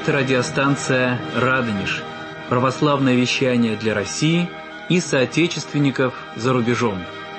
Это радиостанция «Радонеж», православное вещание для России и соотечественников за рубежом.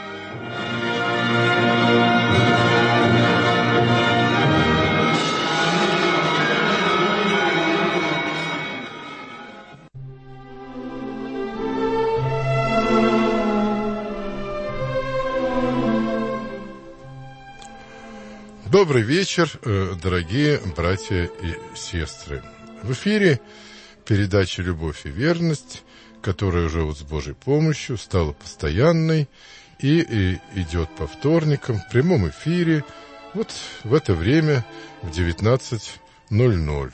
Добрый вечер, дорогие братья и сестры. В эфире передача «Любовь и верность», которая уже с Божьей помощью стала постоянной и идет по вторникам в прямом эфире вот в это время в 19:00.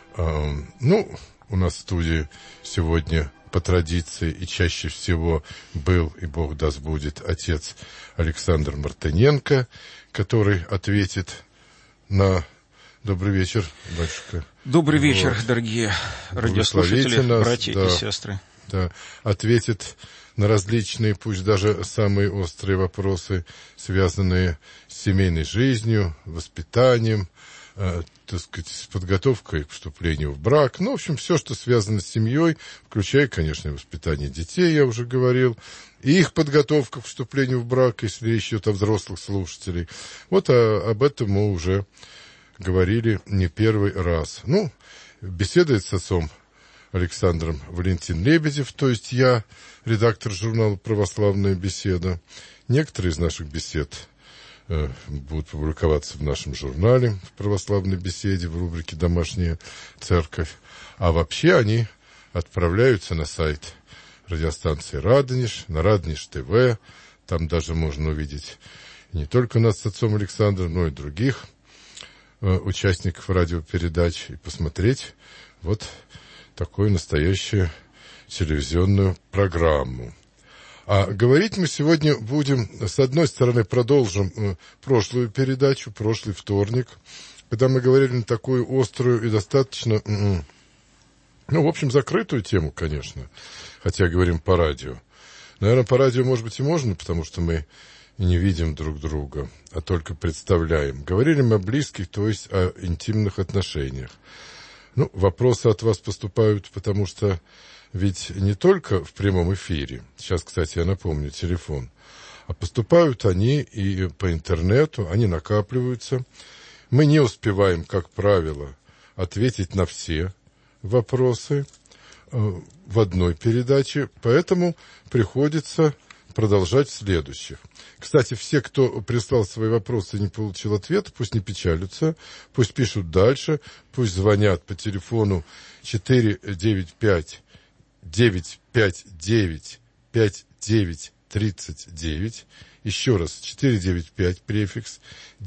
У нас в студии сегодня по традиции и чаще всего был, и Бог даст будет, отец Александр Мартыненко, который ответит на... Добрый вечер, батюшка. Добрый вечер, дорогие радиослушатели, нас, братья и сестры. Да, ответит на различные, пусть даже самые острые вопросы, связанные с семейной жизнью, воспитанием, с подготовкой к вступлению в брак. В общем, все, что связано с семьей, включая, конечно, воспитание детей, я уже говорил, и их подготовка к вступлению в брак, если речь идет о взрослых слушателей. Вот об этом мы уже говорили не первый раз. Беседует с отцом Александром Валентин Лебедев, то есть я, редактор журнала «Православная беседа». Некоторые из наших бесед будут публиковаться в нашем журнале в «Православной беседе» в рубрике «Домашняя церковь». А вообще они отправляются на сайт радиостанции «Радонеж», на «Радонеж ТВ». Там даже можно увидеть не только нас с отцом Александром, но и других участников радиопередач и посмотреть вот такую настоящую телевизионную программу. А говорить мы сегодня будем, с одной стороны, продолжим прошлую передачу, прошлый вторник, когда мы говорили на такую острую и достаточно, в общем, закрытую тему, конечно, хотя говорим по радио. Наверное, по радио, может быть, и можно, потому что мы не видим друг друга, а только представляем. Говорили мы о близких, то есть о интимных отношениях. Вопросы от вас поступают, потому что ведь не только в прямом эфире, сейчас, кстати, я напомню телефон, а поступают они и по интернету, они накапливаются. Мы не успеваем, как правило, ответить на все вопросы в одной передаче, поэтому приходится продолжать в следующих. Кстати, все, кто прислал свои вопросы и не получил ответа, пусть не печалятся, пусть пишут дальше, пусть звонят по телефону 495-959-5939, еще раз, 495, префикс,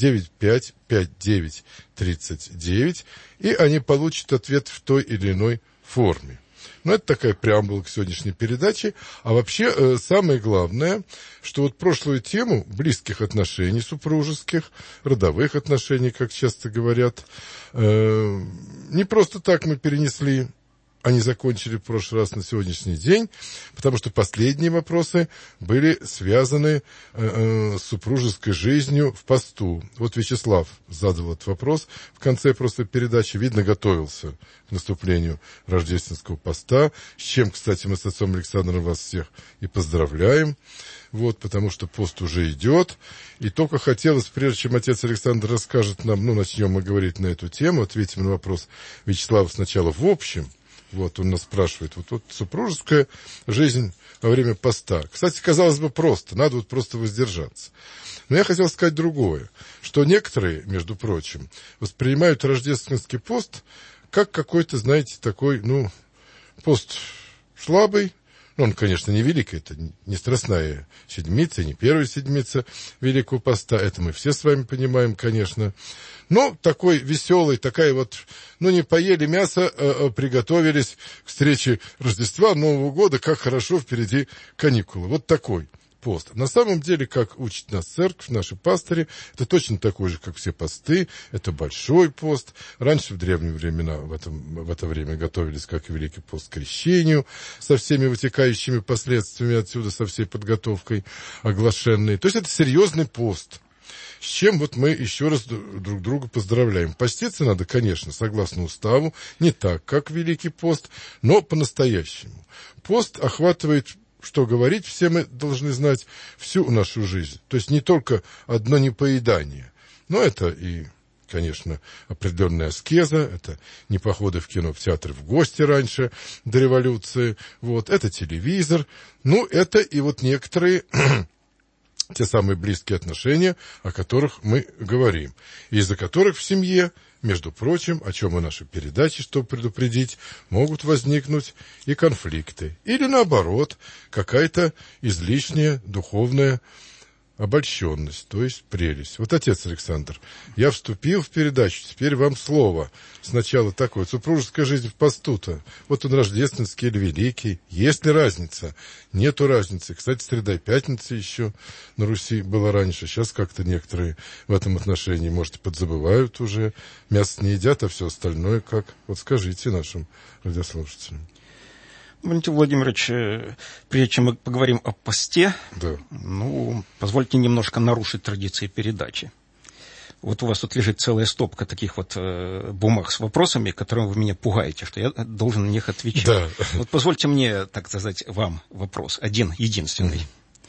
95-59-39, и они получат ответ в той или иной форме. Это такая преамбула к сегодняшней передаче. А вообще, самое главное, что вот прошлую тему близких отношений супружеских, родовых отношений, как часто говорят, не просто так мы перенесли, они закончили в прошлый раз на сегодняшний день, потому что последние вопросы были связаны с супружеской жизнью в посту. Вот Вячеслав задал этот вопрос в конце просто передачи, видно, готовился к наступлению рождественского поста, с чем, кстати, мы с отцом Александром вас всех и поздравляем, потому что пост уже идет. И только хотелось, прежде чем отец Александр расскажет нам, начнем мы говорить на эту тему, ответим на вопрос Вячеслава сначала в общем. Он нас спрашивает, вот супружеская жизнь во время поста. Кстати, казалось бы, просто, надо просто воздержаться. Но я хотел сказать другое, что некоторые, между прочим, воспринимают рождественский пост как какой-то, знаете, такой, пост слабый. Он, конечно, не великий, это не страстная седмица, не первая седмица Великого Поста, это мы все с вами понимаем, конечно. Но такой веселый, такая не поели мясо, приготовились к встрече Рождества, Нового года, как хорошо, впереди каникулы. Вот такой пост. На самом деле, как учит нас церковь, наши пастыри, это точно такой же, как все посты, это большой пост. Раньше, в древние времена, в это время готовились, как и Великий пост, к крещению, со всеми вытекающими последствиями отсюда, со всей подготовкой оглашенной. То есть это серьезный пост. с чем вот мы еще раз друг друга поздравляем. Поститься надо, конечно, согласно уставу, не так, как Великий пост, но по-настоящему. Пост охватывает, что говорить, все мы должны знать, всю нашу жизнь. То есть не только одно непоедание, но это и, конечно, определенная аскеза, это не походы в кино, в театр, в гости раньше, до революции, вот, это телевизор, ну, это и вот некоторые те самые близкие отношения, о которых мы говорим, и из-за которых в семье, между прочим, о чем и наши передачи, чтобы предупредить, могут возникнуть и конфликты, или наоборот, какая-то излишняя духовная обольщенность, то есть прелесть. Вот, отец Александр, я вступил в передачу, теперь вам слово. Сначала такое, супружеская жизнь в посту-то. Вот он рождественский или великий. Есть ли разница? Нету разницы. Кстати, среда и пятница еще на Руси была раньше. Сейчас как-то некоторые в этом отношении, может, подзабывают уже. Мясо не едят, а все остальное как? Вот скажите нашим радиослушателям. Валентин Владимирович, прежде чем мы поговорим о посте, да. Позвольте немножко нарушить традиции передачи. Вот у вас тут лежит целая стопка таких вот бумаг с вопросами, которыми вы меня пугаете, что я должен на них отвечать. Да. Вот позвольте мне, так сказать, вам вопрос, один, единственный.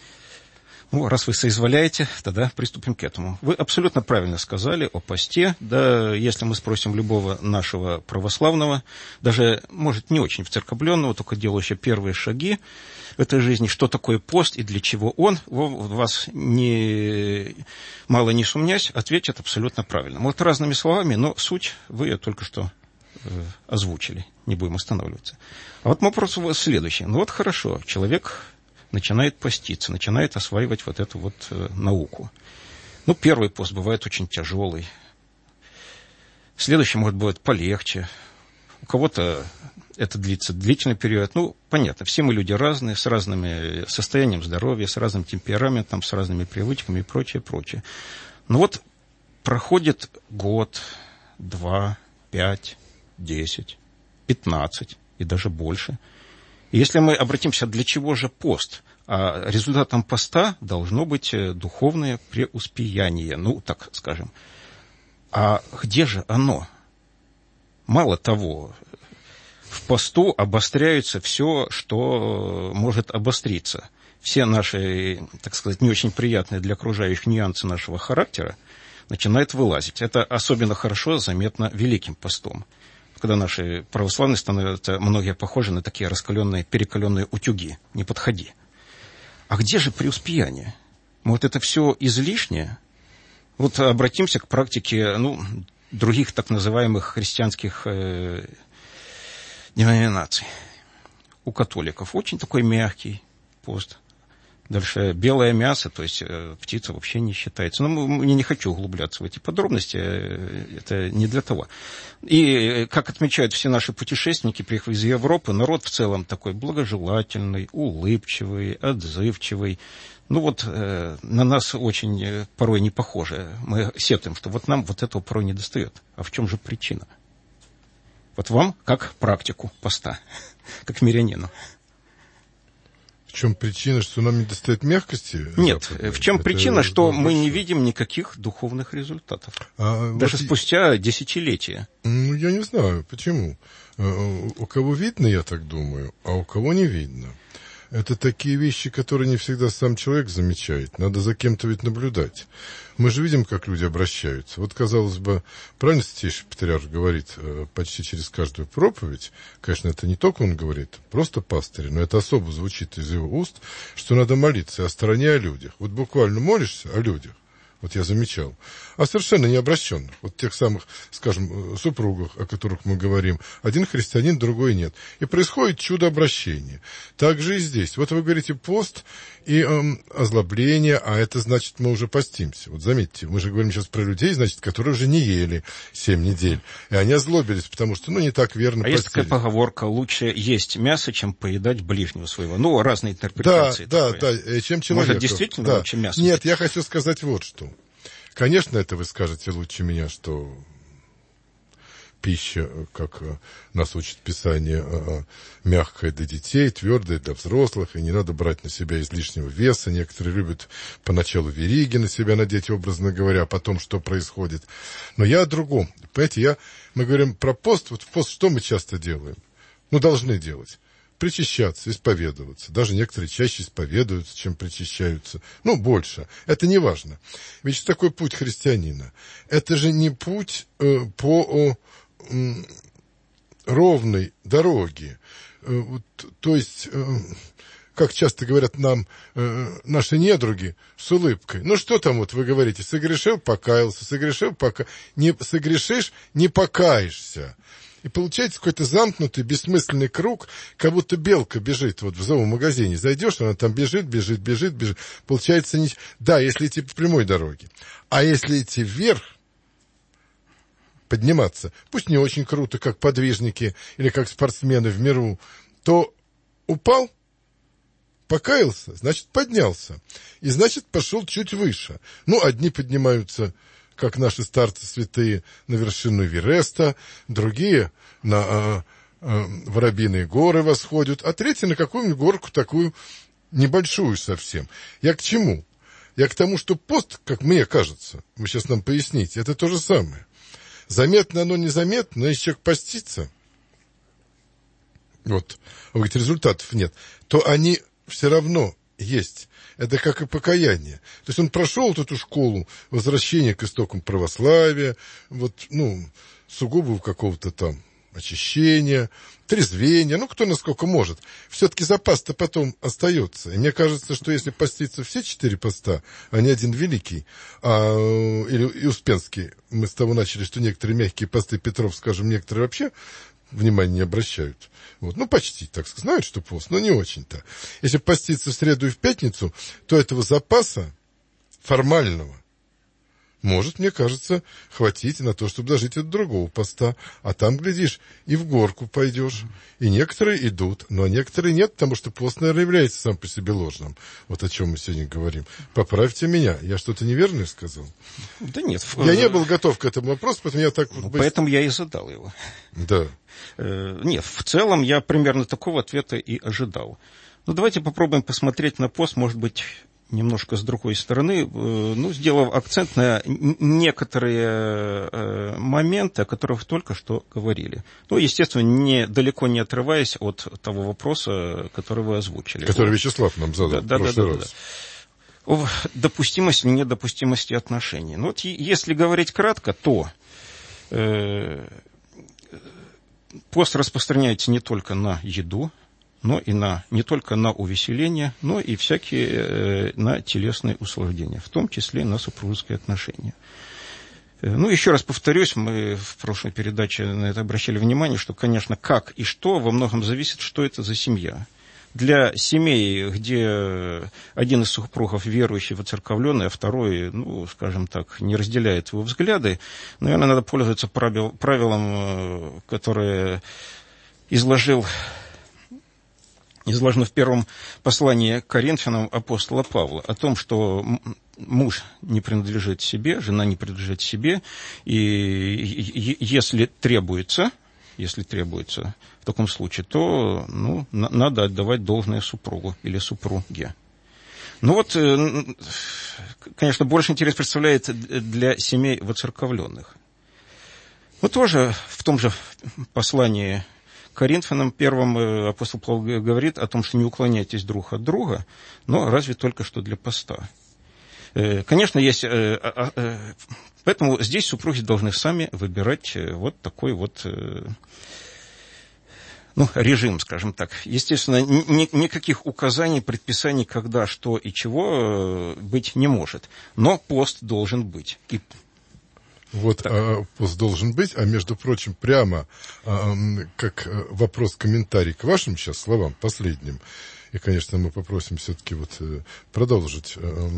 Раз вы соизволяете, тогда приступим к этому. Вы абсолютно правильно сказали о посте. Да, если мы спросим любого нашего православного, даже, может, не очень вцерковленного, только делающего первые шаги в этой жизни, что такое пост и для чего он, вас мало не сумнясь, ответит абсолютно правильно. Вот разными словами, но суть вы только что озвучили, не будем останавливаться. А вот вопрос у вас следующий. Хорошо, человек начинает поститься, начинает осваивать вот эту вот науку. Первый пост бывает очень тяжелый. Следующий, может, будет полегче. У кого-то это длится длительный период. Понятно, все мы люди разные, с разным состоянием здоровья, с разным темпераментом, с разными привычками и прочее, прочее. Проходит год, 2, 5, 10, 15 и даже больше. И если мы обратимся, для чего же пост? А результатом поста должно быть духовное преуспеяние, так скажем. А где же оно? Мало того, в посту обостряется все, что может обостриться. Все наши, так сказать, не очень приятные для окружающих нюансы нашего характера начинают вылазить. Это особенно хорошо заметно Великим постом, когда наши православные становятся, многие похожи на такие раскаленные, перекаленные утюги. Не подходи. А где же преуспеяние? Вот это все излишнее? Вот обратимся к практике, других так называемых христианских деноминаций. У католиков очень такой мягкий пост. Дальше белое мясо, то есть птица вообще не считается. Я не хочу углубляться в эти подробности, это не для того. И, как отмечают все наши путешественники, приехав из Европы, народ в целом такой благожелательный, улыбчивый, отзывчивый. На нас очень порой не похоже. Мы сетуем, что нам вот этого порой не достает. А в чем же причина? Вот вам, как практику поста, как мирянину. В чем причина, что нам не достает мягкости? Нет, в чем причина, что мы не видим никаких духовных результатов. Даже спустя десятилетия. Я не знаю, почему. У кого видно, я так думаю, а у кого не видно. Это такие вещи, которые не всегда сам человек замечает. Надо за кем-то ведь наблюдать. Мы же видим, как люди обращаются. Вот, казалось бы, правильно Святейший Патриарх говорит почти через каждую проповедь. Конечно, это не только он говорит, просто пастырь, но это особо звучит из его уст, что надо молиться о стороне, о людях. Вот буквально молишься о людях. Вот я замечал. А совершенно не обращенных. Вот тех самых, скажем, супругах, о которых мы говорим. Один христианин, другой нет. И происходит чудо обращения. Так же и здесь. Вот вы говорите пост и озлобление, а это значит, мы уже постимся. Вот заметьте, мы же говорим сейчас про людей, значит, которые уже не ели 7 недель. И они озлобились, потому что, не так верно постились. Есть такая поговорка: лучше есть мясо, чем поедать ближнего своего. Разные интерпретации. Да, чем человек. Может, действительно лучше мясо? Нет, я хочу сказать вот что. Конечно, это вы скажете лучше меня, что пища, как нас учит Писание, мягкая для детей, твердая для взрослых, и не надо брать на себя излишнего веса. Некоторые любят поначалу вериги на себя надеть, образно говоря, а потом что происходит. Но я о другом. Понимаете, мы говорим про пост. Вот в пост что мы часто делаем? Должны делать. Причащаться, исповедоваться. Даже некоторые чаще исповедуются, чем причащаются. Больше. Это не важно. Ведь что такое путь христианина? Это же не путь по ровной дороге. То есть, как часто говорят нам наши недруги с улыбкой. Что там вы говорите? Согрешил, покаялся. Согрешил, не согрешишь, не покаешься. И получается какой-то замкнутый, бессмысленный круг, как будто белка бежит в зоомагазине. Зайдешь, она там бежит. Получается, если идти по прямой дороге. А если идти вверх, подниматься, пусть не очень круто, как подвижники или как спортсмены в миру, то упал, покаялся, значит, поднялся. И значит, пошел чуть выше. Одни поднимаются, как наши старцы святые, на вершину Эвереста, другие на Воробьиные горы восходят, а третьи на какую-нибудь горку такую небольшую совсем. Я к чему? Я к тому, что пост, как мне кажется, вы сейчас нам поясните, это то же самое. Заметно оно, незаметно, но если человек постится, вы говорите, результатов нет, то они все равно есть. Это как и покаяние. То есть он прошел эту школу возвращения к истокам православия, сугубого какого-то там очищения, трезвения, кто насколько может. Все-таки запас-то потом остается. И мне кажется, что если поститься все 4 поста, а не один великий, или Успенский, мы с того начали, что некоторые мягкие посты, Петров, скажем, некоторые вообще внимания не обращают. Почти, так сказать, знают, что пост, но не очень-то. Если поститься в среду и в пятницу, то этого запаса формального может, мне кажется, хватить на то, чтобы дожить от другого поста. А там, глядишь, и в горку пойдешь. И некоторые идут, но некоторые нет, потому что пост, наверное, является сам по себе ложным. О чем мы сегодня говорим. Поправьте меня. Я что-то неверное сказал? Да нет. Я не был готов к этому вопросу, поэтому я так... Поэтому я и задал его. Да. Нет, в целом я примерно такого ответа и ожидал. Давайте попробуем посмотреть на пост, может быть, немножко с другой стороны, сделав акцент на некоторые моменты, о которых только что говорили. Естественно, далеко не отрываясь от того вопроса, который вы озвучили. Который Вячеслав нам задал в прошлый раз. О допустимости или недопустимости отношений. Если говорить кратко, то пост распространяется не только на еду, но и не только на увеселение, но и всякие на телесные услаждения, в том числе на супружеские отношения. Еще раз повторюсь, мы в прошлой передаче на это обращали внимание, что, конечно, как и что во многом зависит, что это за семья. Для семей, где один из супругов верующий, воцерковленный, а второй, скажем так, не разделяет его взгляды, наверное, надо пользоваться правилом, которое изложено в первом послании к Коринфянам апостола Павла, о том, что муж не принадлежит себе, жена не принадлежит себе, и если требуется в таком случае, то надо отдавать должное супругу или супруге. Конечно, больше интерес представляет для семей воцерковленных. Тоже в том же послании Коринфянам первым апостол Павел говорит о том, что не уклоняйтесь друг от друга, но разве только что для поста. Конечно, есть... Поэтому здесь супруги должны сами выбирать такой режим, скажем так. Естественно, никаких указаний, предписаний, когда, что и чего быть не может. Но пост должен быть. Пост должен быть, а между прочим, прямо как вопрос-комментарий к вашим сейчас словам, последним, и, конечно, мы попросим все-таки продолжить.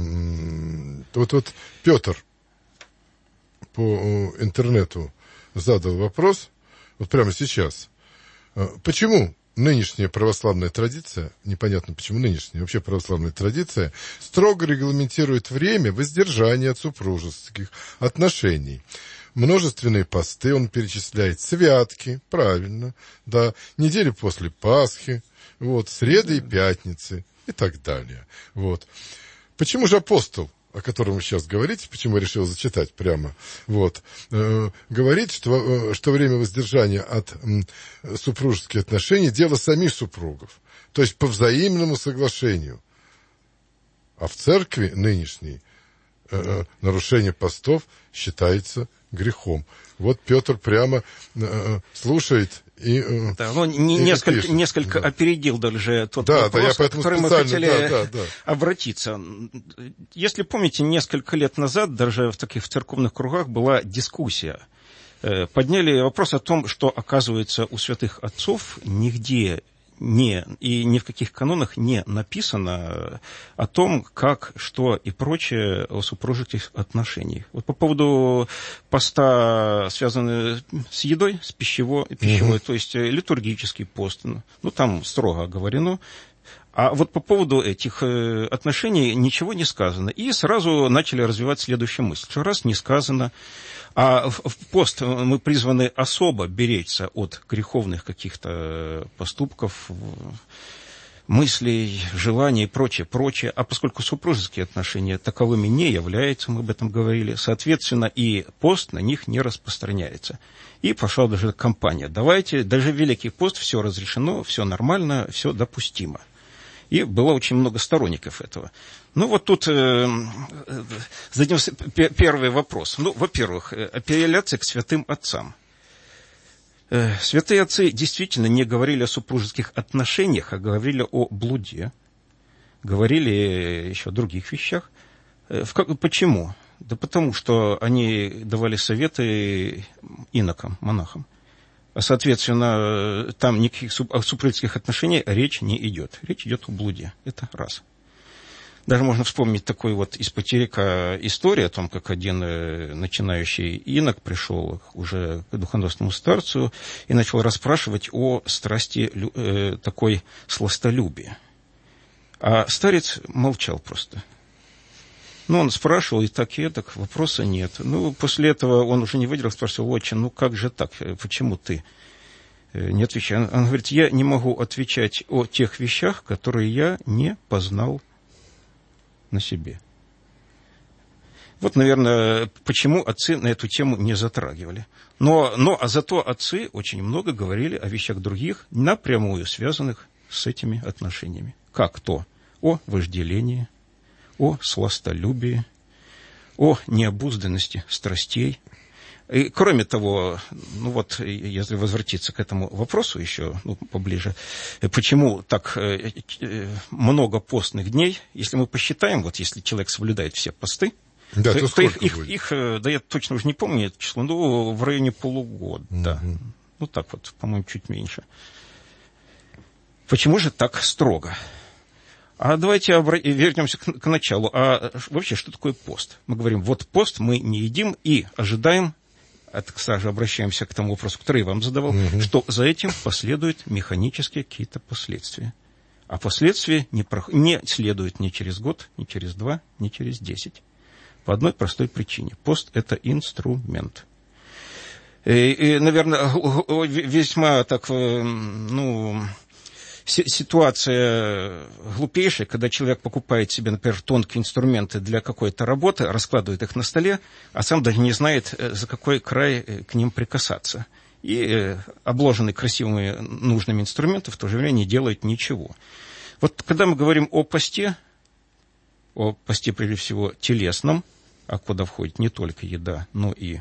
Петр по интернету задал вопрос, прямо сейчас. Почему нынешняя православная традиция, непонятно почему нынешняя, вообще православная традиция, строго регламентирует время воздержания от супружеских отношений? множественные посты, он перечисляет святки, правильно, да, недели после Пасхи, вот, среды и пятницы и так далее. Вот. Почему же апостол, о котором вы сейчас говорите, почему я решил зачитать прямо, вот, говорит, что время воздержания от супружеских отношений – дело самих супругов, то есть по взаимному соглашению. А в церкви нынешней нарушение постов считается грехом. Вот Петр прямо слушает и да, он несколько да. Опередил даже тот вопрос, к которому мы хотели обратиться. Если помните, несколько лет назад даже в таких церковных кругах была дискуссия. Подняли вопрос о том, что, оказывается, у святых отцов нигде и ни в каких канонах не написано о том, как, что и прочее о супружеских отношениях. Вот по поводу поста, связанного с едой, с пищевой, то есть литургический пост, ну, там строго оговорено. А вот по поводу этих отношений ничего не сказано. И сразу начали развивать следующую мысль, что раз не сказано, а в пост мы призваны особо беречься от греховных каких-то поступков, мыслей, желаний и прочее. А поскольку супружеские отношения таковыми не являются, мы об этом говорили, соответственно, и пост на них не распространяется. И пошла даже кампания. Давайте, даже в Великий пост все разрешено, все нормально, все допустимо. И было очень много сторонников этого. Ну, вот тут зададим первый вопрос. Ну, во-первых, апелляция к святым отцам. Святые отцы действительно не говорили о супружеских отношениях, а говорили о блуде. Говорили еще о других вещах. Почему? Да потому что они давали советы инокам, монахам. Соответственно, там никаких супружеских отношений речь не идет. Речь идет о блуде. Это раз. Даже можно вспомнить такой вот из Потерика историю о том, как один начинающий инок пришел уже к духоносному старцу и начал расспрашивать о страсти такой сластолюбия. А старец молчал просто. Ну, он спрашивал и так, вопроса нет. Ну, после этого он уже не выдержал, спросил: отче, ну как же так, почему ты не отвечаешь? Он говорит: я не могу отвечать о тех вещах, которые я не познал на себе. Вот, наверное, почему отцы на эту тему не затрагивали. А зато отцы очень много говорили о вещах других, напрямую связанных с этими отношениями. Как то? О вожделении, о сластолюбии, о необузданности страстей. И, кроме того, ну вот, если возвратиться к этому вопросу еще поближе, почему так много постных дней, если мы посчитаем, вот если человек соблюдает все посты, да, то их, да я точно уже не помню это число, в районе полугода. Угу. Ну так вот, по-моему, чуть меньше. Почему же так строго? А давайте вернемся к началу. А вообще, что такое пост? Мы говорим, вот пост, мы не едим и ожидаем, сразу обращаемся к тому вопросу, который я вам задавал, что за этим последуют механические какие-то последствия. А последствия не следуют ни через год, ни через 2, ни через 10. По одной простой причине. Пост – это инструмент. И, наверное, весьма так, ситуация глупейшая, когда человек покупает себе, например, тонкие инструменты для какой-то работы, раскладывает их на столе, а сам даже не знает, за какой край к ним прикасаться. И обложенный красивыми нужными инструментами в то же время не делает ничего. Вот когда мы говорим о посте прежде всего телесном, а куда входит не только еда, но и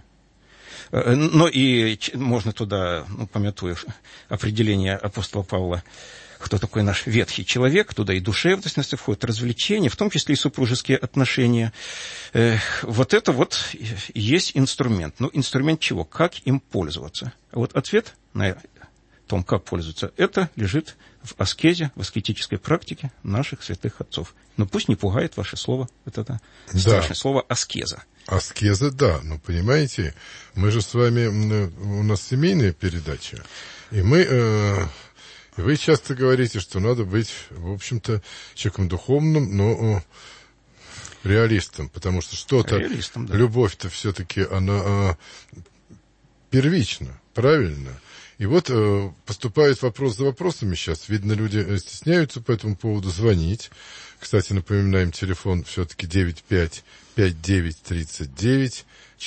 можно туда, памятуя определение апостола Павла, кто такой наш ветхий человек, туда и душевность входит, развлечения, в том числе и супружеские отношения. Вот это вот и есть инструмент. Но инструмент чего? Как им пользоваться? А вот ответ на том, как пользоваться, это лежит в аскезе, в аскетической практике наших святых отцов. Но пусть не пугает ваше слово, вот это страшное слово аскеза. Аскеза, да, но понимаете, мы же с вами, у нас семейная передача, и вы часто говорите, что надо быть, в общем-то, человеком духовным, но реалистом, потому что что-то, да. Любовь-то все-таки, она первична, правильно? И вот поступает вопрос за вопросами сейчас. Видно, люди стесняются по этому поводу звонить. Кстати, напоминаем, телефон все-таки 95-59-39,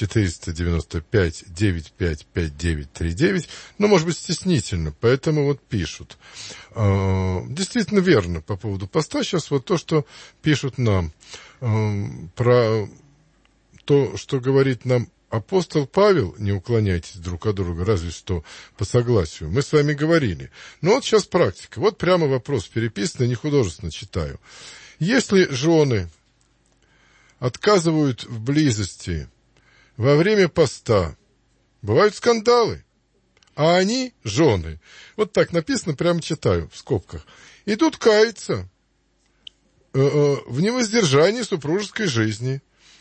495-95-5939. Ну, может быть, стеснительно, поэтому вот пишут. Действительно верно по поводу поста. Сейчас вот то, что пишут нам, про то, что говорит нам апостол Павел, не уклоняйтесь друг от друга, разве что по согласию. Мы с вами говорили. Но вот сейчас практика. Вот прямо вопрос переписанный, не художественно читаю. Если жены отказывают в близости во время поста, бывают скандалы. А они, жены, вот так написано, прямо читаю в скобках, идут каяться в невоздержании супружеской жизни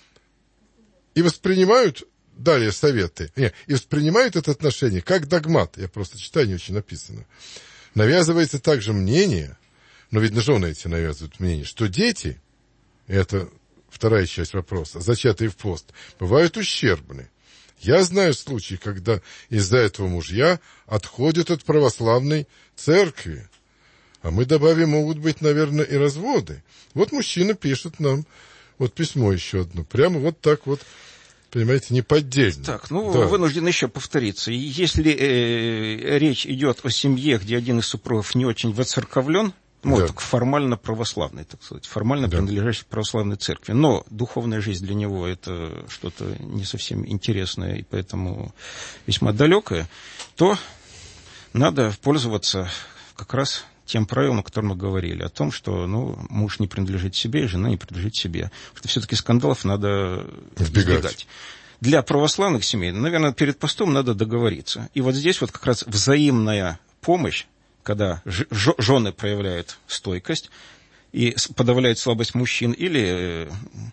и воспринимают далее советы. И воспринимают это отношение как догмат. Я просто читаю, не очень написано. Навязывается также мнение, но, видно, жены эти навязывают мнение, что дети, это вторая часть вопроса, зачатые в пост, бывают ущербны. Я знаю случаи, когда из-за этого мужья отходят от православной церкви. А мы добавим, могут быть, наверное, и разводы. Вот мужчина пишет нам, вот письмо еще одно, прямо вот так вот, понимаете, неподдельно. Так, ну, да. Вынужден еще повториться. Если речь идет о семье, где один из супругов не очень воцерковлен, да. только формально православный, так сказать, формально принадлежащий православной церкви, но духовная жизнь для него это что-то не совсем интересное и поэтому весьма далекое, то надо пользоваться как раз тем правилом, о котором мы говорили, о том, что муж не принадлежит себе, и жена не принадлежит себе. Потому что все-таки скандалов надо избегать. Для православных семей, наверное, перед постом надо договориться. И вот здесь вот как раз взаимная помощь, когда жены проявляют стойкость и подавляют слабость мужчин, или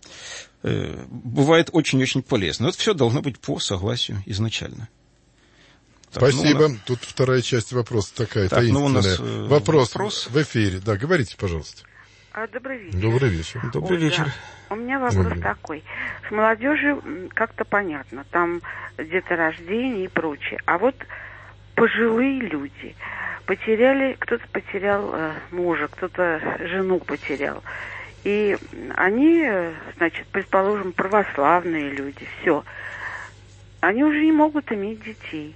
бывает очень-очень полезно. Вот все должно быть по согласию изначально. Так, спасибо. Тут вторая часть вопроса такая, таинственная. Вопрос в эфире. Да, говорите, пожалуйста. Добрый вечер. Добрый вечер. Добрый вечер. Да. У меня вопрос такой. С молодежью как-то понятно. Там деторождение и прочее. А вот пожилые люди потеряли, кто-то потерял мужа, кто-то жену потерял. И они, значит, предположим, православные люди, все. Они уже не могут иметь детей.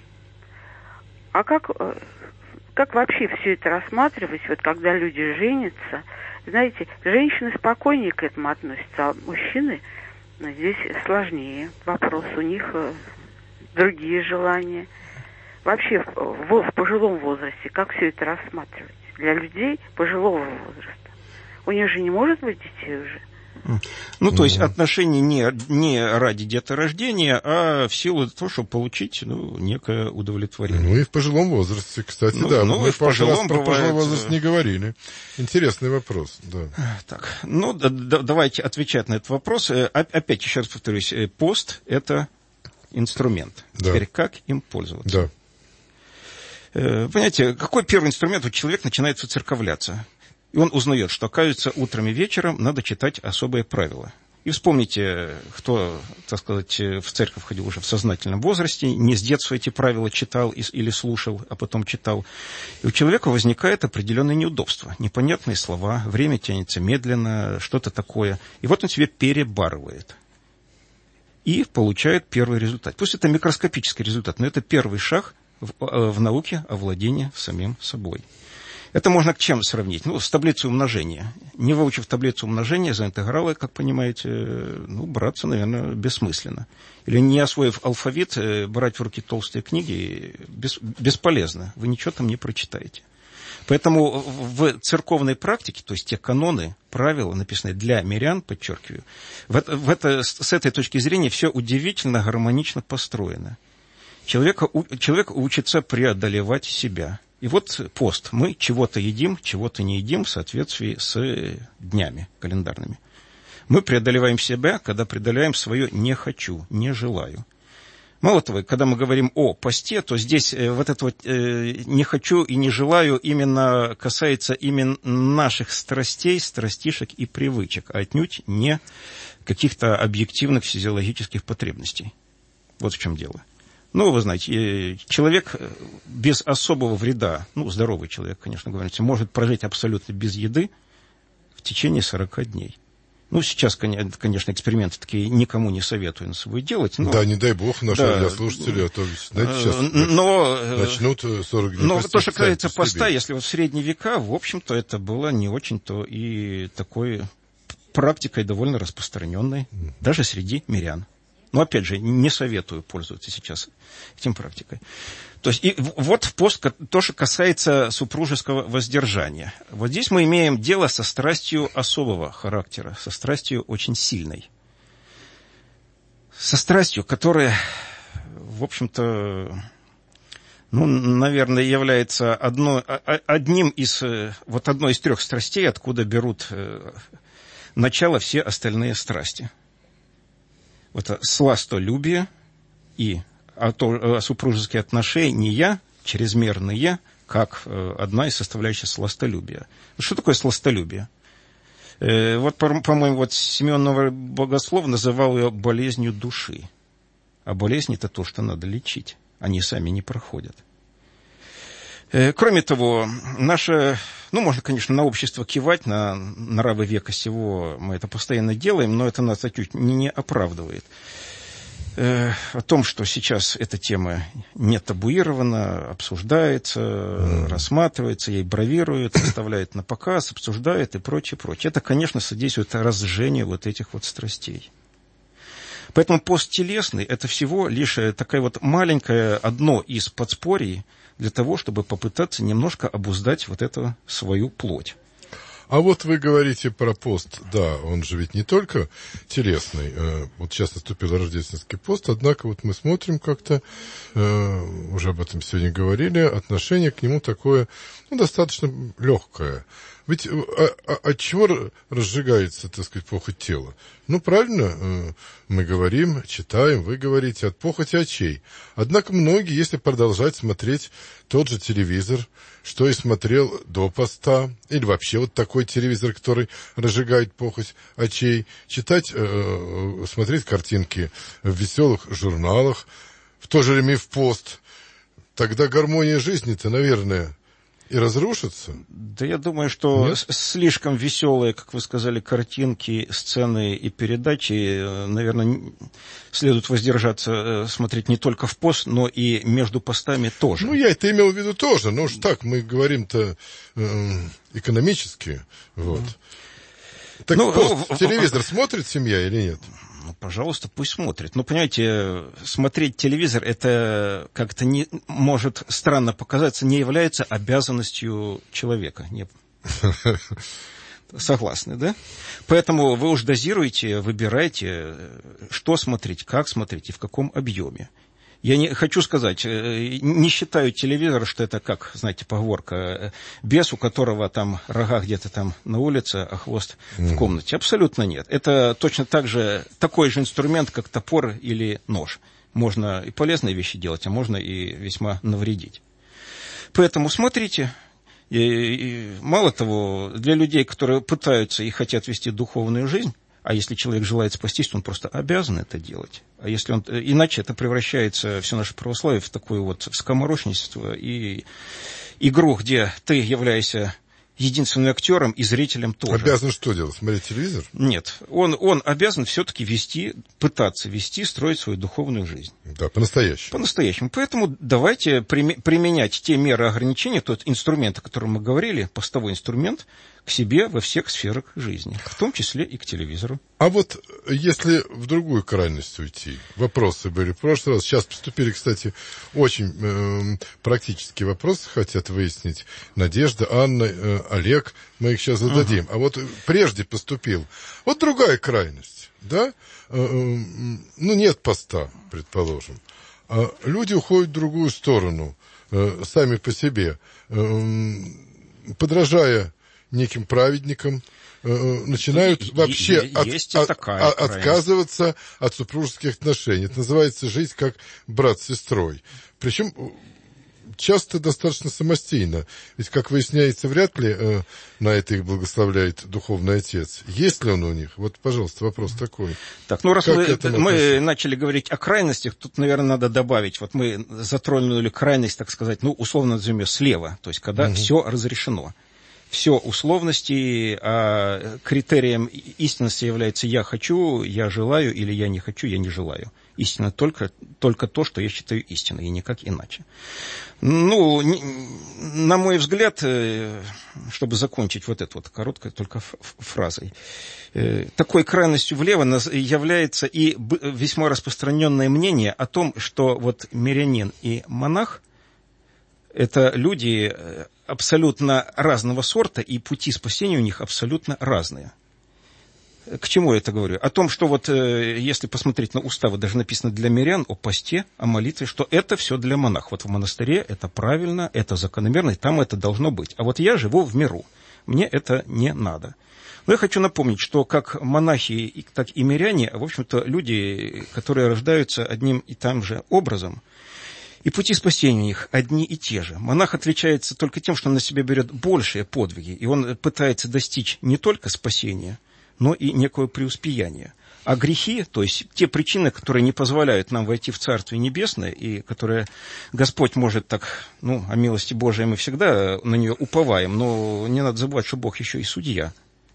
А как вообще все это рассматривать, вот когда люди женятся? Знаете, женщины спокойнее к этому относятся, а мужчины здесь сложнее вопрос. У них другие желания. Вообще в пожилом возрасте, как все это рассматривать? Для людей пожилого возраста. У них же не может быть детей уже. То есть отношения не ради деторождения, а в силу того, чтобы получить некое удовлетворение. И в пожилом возрасте, кстати, да. Мы в прошлый раз про пожилой возраст не говорили. Интересный вопрос, да. Так, давайте отвечать на этот вопрос. Опять, еще раз повторюсь, пост – это инструмент. Да. Теперь как им пользоваться? Да. Понимаете, какой первый инструмент? Вот человек начинает воцерковляться. И он узнает, что, оказывается, утром и вечером надо читать особые правила. И вспомните, кто, так сказать, в церковь ходил уже в сознательном возрасте, не с детства эти правила читал или слушал, а потом читал. И у человека возникает определенное неудобство. Непонятные слова, время тянется медленно, что-то такое. И вот он себе перебарывает. И получает первый результат. Пусть это микроскопический результат, но это первый шаг в науке овладения самим собой. Это можно к чем сравнить? С таблицей умножения. Не выучив таблицу умножения за интегралы, как понимаете, браться, наверное, бессмысленно. Или не освоив алфавит, брать в руки толстые книги бесполезно. Вы ничего там не прочитаете. Поэтому в церковной практике, то есть те каноны, правила, написанные для мирян, подчеркиваю, с этой точки зрения все удивительно гармонично построено. Человек учится преодолевать себя. И вот пост. Мы чего-то едим, чего-то не едим в соответствии с днями календарными. Мы преодолеваем себя, когда преодолеваем свое «не хочу», «не желаю». Мало того, когда мы говорим о посте, то здесь вот это вот «не хочу и не желаю» именно касается именно наших страстей, страстишек и привычек, а отнюдь не каких-то объективных физиологических потребностей. Вот в чем дело. Ну, вы знаете, человек без особого вреда, ну, здоровый человек, конечно говоря, может прожить абсолютно без еды в течение 40 дней. Ну, сейчас, конечно, эксперименты такие никому не советую на собой делать. Но... Да, не дай бог наши радиослушатели, а то, знаете, сейчас начнут 40 дней. Но то, что касается поста, если вот в средние века, в общем-то, это было не очень-то и такой практикой довольно распространенной, даже среди мирян. Но, опять же, не советую пользоваться сейчас этим практикой. То есть, и вот пост, то, что касается супружеского воздержания. Вот здесь мы имеем дело со страстью особого характера, со страстью очень сильной. Со страстью, которая, в общем-то, ну, наверное, является одной из 3 страстей, откуда берут начало все остальные страсти. Это сластолюбие и супружеские отношения, чрезмерные, как одна из составляющих сластолюбия. Что такое сластолюбие? Вот, по-моему, вот Симеон Новый Богослов называл ее болезнью души. А болезнь – это то, что надо лечить. Они сами не проходят. Кроме того, наше, ну, можно, конечно, на общество кивать, на нравы века сего мы это постоянно делаем, но это нас отнюдь не оправдывает. О том, что сейчас эта тема не табуирована, обсуждается, рассматривается, ей бравируют, выставляют на показ, обсуждают и прочее, прочее. Это, конечно, содействует разжению вот этих вот страстей. Поэтому пост телесный – это всего лишь такая вот маленькое одно из подспорий для того, чтобы попытаться немножко обуздать вот эту свою плоть. А вот вы говорите про пост, да, он же ведь не только телесный, вот сейчас наступил рождественский пост, однако вот мы смотрим как-то, уже об этом сегодня говорили, отношение к нему такое, ну, достаточно легкое. Ведь от чего разжигается, так сказать, похоть тела? Ну, правильно, мы говорим, читаем, вы говорите, от похоти очей. Однако многие, если продолжать смотреть тот же телевизор, что и смотрел до поста, или вообще вот такой телевизор, который разжигает похоть очей, читать, смотреть картинки в веселых журналах, в то же время и в пост, тогда гармония жизни-то, наверное, и разрушится? Да я думаю, что слишком веселые, как вы сказали, картинки, сцены и передачи, наверное, следует воздержаться смотреть не только в пост, но и между постами тоже. Ну, я это имел в виду тоже, но уж так мы говорим-то экономически. Вот. Так пост, телевизор смотрит семья или нет? Ну, пожалуйста, пусть смотрит. Но, понимаете, смотреть телевизор, это как-то не может странно показаться, не является обязанностью человека. Не... Согласны, да? Поэтому вы уж дозируете, выбирайте, что смотреть, как смотреть и в каком объеме. Я не хочу сказать, не считаю телевизор, что это, как, знаете, поговорка, бес, у которого там рога где-то там на улице, а хвост в комнате. Абсолютно нет. Это точно так же, такой же инструмент, как топор или нож. Можно и полезные вещи делать, а можно и весьма навредить. Поэтому смотрите. И мало того, для людей, которые пытаются и хотят вести духовную жизнь, а если человек желает спастись, то он просто обязан это делать. А если он... Иначе это превращается, все наше православие, в такое вот скоморошничество и игру, где ты являешься единственным актером и зрителем тоже. Обязан что делать? Смотреть телевизор? Нет. Он обязан все-таки вести, пытаться вести, строить свою духовную жизнь. Да, по-настоящему. По-настоящему. Поэтому давайте применять те меры ограничения, тот инструмент, о котором мы говорили, постовой инструмент, к себе во всех сферах жизни, в том числе и к телевизору. А вот если в другую крайность уйти, вопросы были в прошлый раз, сейчас поступили, кстати, очень практические вопросы, хотят выяснить Надежда, Анна, Олег, мы их сейчас зададим. А вот прежде поступил, вот другая крайность, да, ну нет поста, предположим, а люди уходят в другую сторону, сами по себе, подражая неким праведникам, начинают вообще отказываться от супружеских отношений. Это называется жить как брат с сестрой. Причем часто достаточно самостийно. Ведь, как выясняется, вряд ли на это их благословляет духовный отец. Есть ли он у них? Вот, пожалуйста, вопрос такой. Так, ну, раз мы начали говорить о крайностях, тут, наверное, надо добавить. Вот мы затронули крайность, так сказать, ну, условно назовем ее слева. То есть, когда все разрешено. Все условности, а критерием истинности является «я хочу», «я желаю» или «я не хочу», «я не желаю». Истина только то, что я считаю истиной, и никак иначе. Ну, на мой взгляд, чтобы закончить вот это вот короткой только фразой, такой крайностью влево является и весьма распространенное мнение о том, что вот мирянин и монах – это люди абсолютно разного сорта, и пути спасения у них абсолютно разные. К чему я это говорю? О том, что вот если посмотреть на уставы, даже написано для мирян о посте, о молитве, что это все для монахов. Вот в монастыре это правильно, это закономерно, и там это должно быть. А вот я живу в миру, мне это не надо. Но я хочу напомнить, что как монахи, так и миряне, в общем-то, люди, которые рождаются одним и тем же образом, и пути спасения у них одни и те же. Монах отличается только тем, что он на себя берет большие подвиги, и он пытается достичь не только спасения, но и некое преуспеяние. А грехи, то есть те причины, которые не позволяют нам войти в Царствие Небесное, и которые Господь может так, ну, о милости Божией мы всегда на нее уповаем, но не надо забывать, что Бог еще и судья.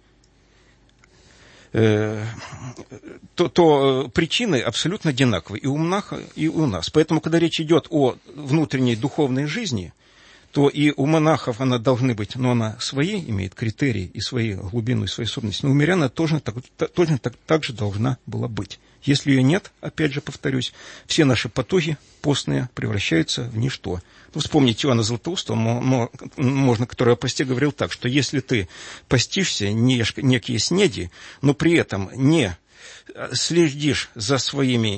То причины абсолютно одинаковые и у монаха, и у нас. Поэтому, когда речь идет о внутренней духовной жизни, то и у монахов она должна быть, но она свои имеет критерии и свои глубину, и свои особенности. Но у мирян она тоже так же должна была быть. Если ее нет, опять же повторюсь, все наши потуги постные превращаются в ничто. Ну, вспомните Иоанна Златоустого, можно, который о посте говорил так, что если ты постишься, некие снеди, но при этом не следишь за своими,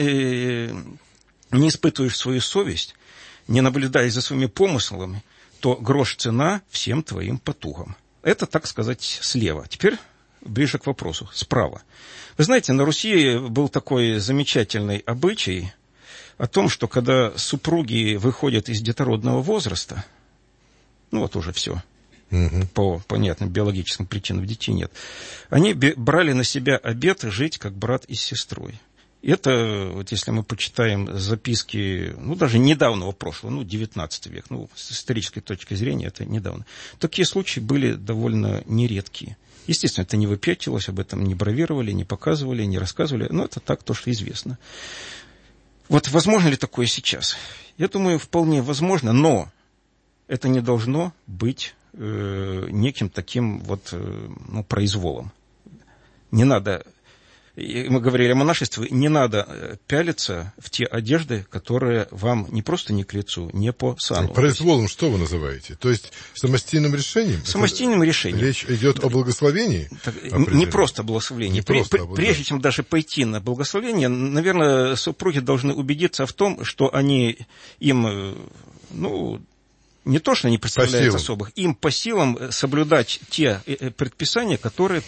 не испытываешь свою совесть, не наблюдаешь за своими помыслами, то грош цена всем твоим потугам. Это, так сказать, слева. Теперь ближе к вопросу, справа. Вы знаете, на Руси был такой замечательный обычай о том, что когда супруги выходят из детородного возраста, ну вот уже все, по понятным биологическим причинам детей нет, они брали на себя обет жить как брат и с сестрой. Это, вот если мы почитаем записки, ну, даже недавнего прошлого, ну, 19 век, ну, с исторической точки зрения это недавно, такие случаи были довольно нередкие. Естественно, это не выпячивалось, об этом не бравировали, не показывали, не рассказывали, но это так, то, что известно. Вот возможно ли такое сейчас? Я думаю, вполне возможно, но это не должно быть неким таким вот, ну, произволом. Не надо... Мы говорили о монашестве, не надо пялиться в те одежды, которые вам не просто не к лицу, не по сану. Произволом что вы называете? То есть самостийным решением? Самостийным решением. Речь идет о благословении? Не просто о благословении. Прежде чем даже пойти на благословение, наверное, супруги должны убедиться в том, что они им, ну, не то, что они представляют особых, им по силам соблюдать те предписания, которые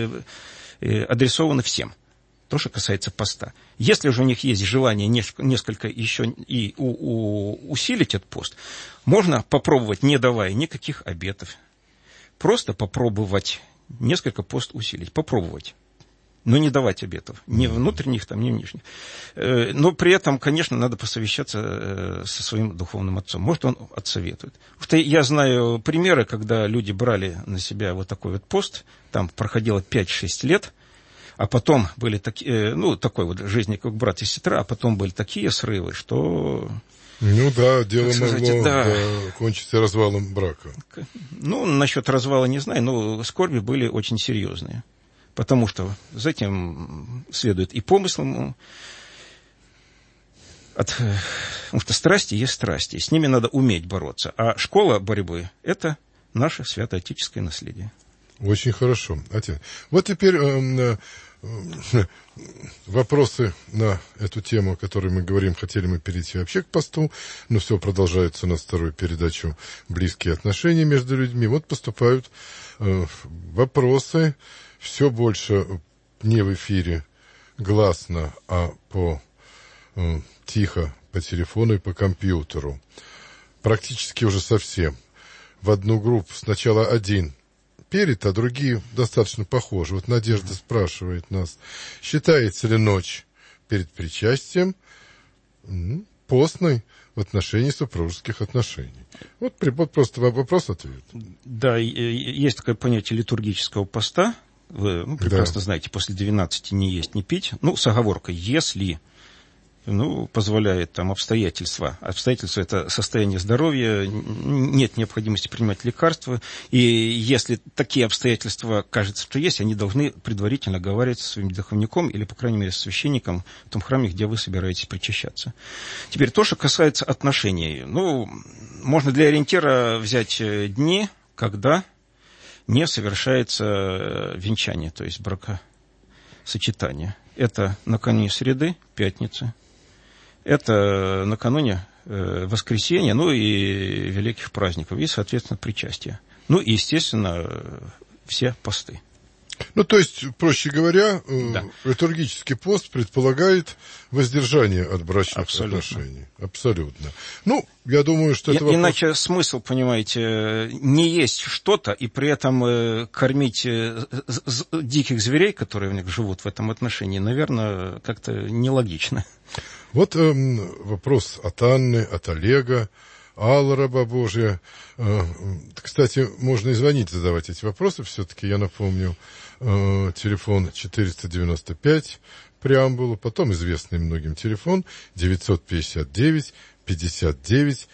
адресованы всем. То, что касается поста. Если же у них есть желание несколько еще и усилить этот пост, можно попробовать, не давая никаких обетов, просто попробовать несколько пост усилить, попробовать, но не давать обетов, ни внутренних, там, ни внешних. Но при этом, конечно, надо посовещаться со своим духовным отцом. Может, он отсоветует. Потому что я знаю примеры, когда люди брали на себя вот такой вот пост, там проходило 5-6 лет, а потом были такие, ну, такой вот жизни, как брат и сестра, а потом были такие срывы, что... Ну да, дело могло кончиться развалом брака. Ну, насчет развала не знаю, но скорби были очень серьезные. Потому что за этим следует и помыслом, потому что страсти есть страсти, с ними надо уметь бороться. А школа борьбы – это наше святоотеческое наследие. Очень хорошо. Отец. Вот теперь вопросы на эту тему, о которой мы говорим, хотели мы перейти вообще к посту, но все продолжается у нас вторую передачу «Близкие отношения между людьми». Вот поступают вопросы, все больше не в эфире гласно, а тихо по телефону и по компьютеру. Практически уже совсем. В одну группу сначала один перед, а другие достаточно похожи. Вот Надежда спрашивает нас, считается ли ночь перед причастием постной в отношении супружеских отношений? Вот просто вопрос-ответ. Да, есть такое понятие литургического поста. Вы прекрасно знаете, после 12 не есть, не пить. С оговоркой, если позволяет там обстоятельства. Обстоятельства – это состояние здоровья, нет необходимости принимать лекарства. И если такие обстоятельства, кажется, что есть, они должны предварительно говорить со своим духовником или, по крайней мере, с священником в том храме, где вы собираетесь причащаться. Теперь то, что касается отношений. Можно для ориентира взять дни, когда не совершается венчание, то есть бракосочетание. Это накануне среды, пятницы. Это накануне воскресенья, и великих праздников, и, соответственно, причастия. И, естественно, все посты. То есть, проще говоря, литургический пост предполагает воздержание от брачных отношений. Абсолютно. Я думаю, что это вопрос... Иначе смысл, понимаете, не есть что-то и при этом кормить диких зверей, которые у них живут в этом отношении, наверное, как-то нелогично. Вот вопрос от Анны, от Олега. Алла, раба Божия. Кстати, можно и звонить, задавать эти вопросы. Все-таки я напомню, телефон 495, преамбулу, потом известный многим телефон 959 59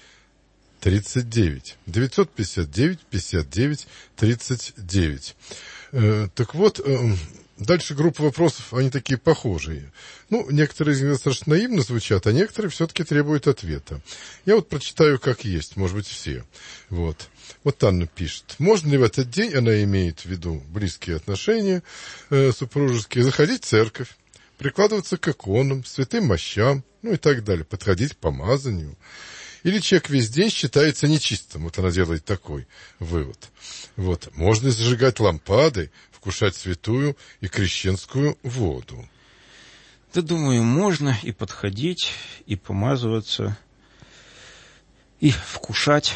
39. 959 59 39. Так вот, дальше группа вопросов, они такие похожие. Некоторые из них достаточно наивно звучат, а некоторые все-таки требуют ответа. Я прочитаю как есть, может быть, все. Вот Анна пишет. Можно ли в этот день, она имеет в виду близкие отношения супружеские, заходить в церковь, прикладываться к иконам, святым мощам, и так далее, подходить к помазанию? Или человек весь день считается нечистым? Она делает такой вывод. Можно зажигать лампады, вкушать святую и крещенскую воду. Да, думаю, можно и подходить, и помазываться, и вкушать,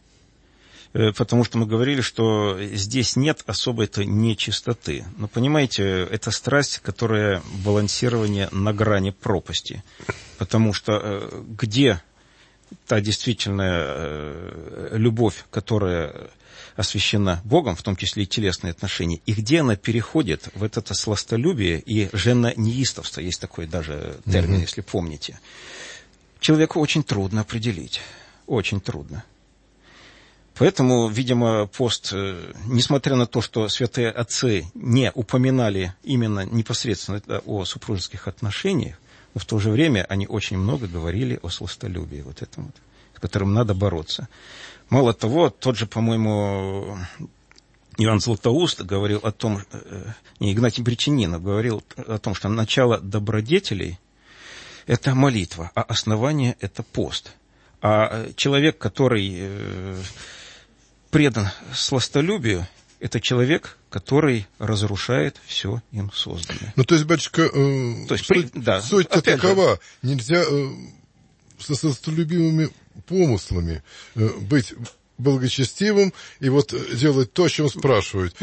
потому что мы говорили, что здесь нет особой-то нечистоты. Но, понимаете, это страсть, которая балансирование на грани пропасти, потому что где та действительная любовь, которая освящена Богом, в том числе и телесные отношения, и где она переходит в это сластолюбие и женонеистовство, есть такой даже термин, если помните. Человеку очень трудно определить, очень трудно. Поэтому, видимо, пост, несмотря на то, что святые отцы не упоминали именно непосредственно о супружеских отношениях, но в то же время они очень много говорили о сластолюбии, этом с которым надо бороться. Мало того, тот же, по-моему, Иоанн Златоуст говорил о том, Игнатий Бречанинов говорил о том, что начало добродетелей – это молитва, а основание – это пост. А человек, который предан сластолюбию, это человек, который разрушает все им созданное. То есть, батюшка, суть-то такова. Нельзя со сластолюбивыми помыслами быть благочестивым и делать то, о чем спрашивают.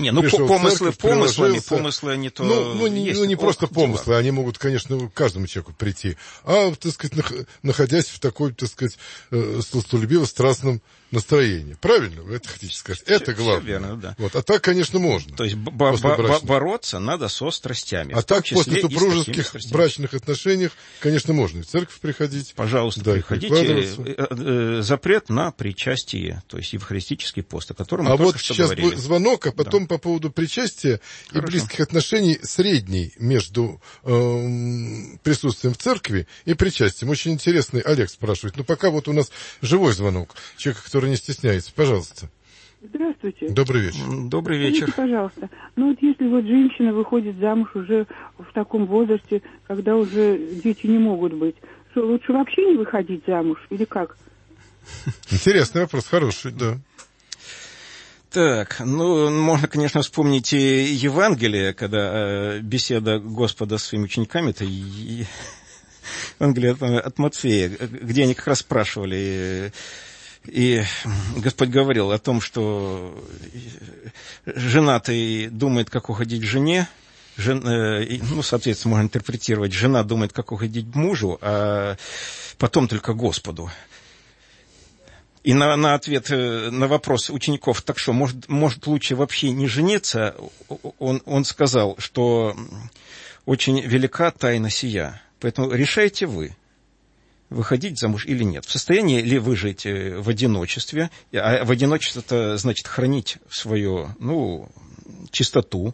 Помыслы они то не просто помыслы, они могут, конечно, каждому человеку прийти, а, находясь в такой, сластолюбиво-страстном настроении. Правильно? Вы это хотите сказать? Это главное. Все верно, да. А так, конечно, можно. То есть бороться надо со страстями. А так, после супружеских брачных отношениях, конечно, можно в церковь приходить. Пожалуйста, приходите. Запрет на причастие, то есть евхаристический пост, о котором мы только что говорили. Сейчас будет звонок, а потом по поводу причастия и близких отношений средний между присутствием в церкви и причастием. Очень интересный Олег спрашивает. Пока у нас живой звонок. Человек, который не стесняется. Пожалуйста. Здравствуйте. Добрый вечер. Добрый вечер. Скажите, пожалуйста, ну вот если вот женщина выходит замуж уже в таком возрасте, когда уже дети не могут быть, что лучше вообще не выходить замуж или как? Интересный вопрос, хороший, да. Так, ну, можно, конечно, вспомнить и Евангелие, когда беседа Господа с своими учениками, это Евангелие от Матфея, где они как раз спрашивали, и Господь говорил о том, что женатый думает, как угодить жене, ну, соответственно, можно интерпретировать, жена думает, как угодить мужу, а потом только Господу. И на ответ на вопрос учеников, так что, может лучше вообще не жениться, он сказал, что очень велика тайна сия, поэтому решайте вы, выходить замуж или нет. В состоянии ли вы жить в одиночестве, а в одиночестве это значит хранить свою, чистоту,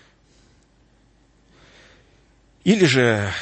или же...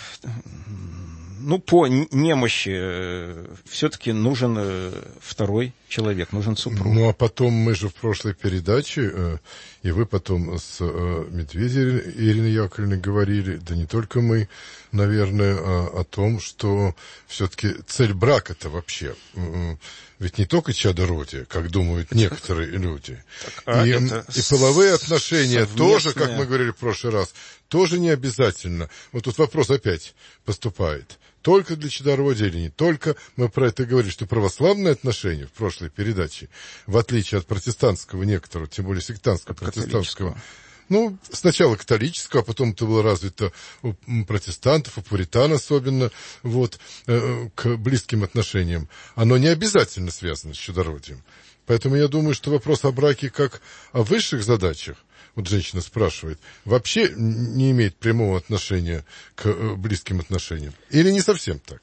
по немощи все-таки нужен второй человек, нужен супруг. Ну, а потом мы же в прошлой передаче, и вы потом с Медведевой Ириной Яковлевной говорили, да не только мы, наверное, о том, что все-таки цель брака-то вообще, ведь не только чадородие, как думают некоторые люди. И половые отношения тоже, как мы говорили в прошлый раз, тоже не обязательно. Вот тут вопрос опять поступает. Только для чадородия или не только. Мы про это говорили, что православные отношения в прошлой передаче, в отличие от протестантского некоторого, тем более сектантского, протестантского, сначала католического, а потом это было развито у протестантов, у пуритан особенно, к близким отношениям. Оно не обязательно связано с чадородием. Поэтому я думаю, что вопрос о браке как о высших задачах, вот женщина спрашивает, вообще не имеет прямого отношения к близким отношениям? Или не совсем так?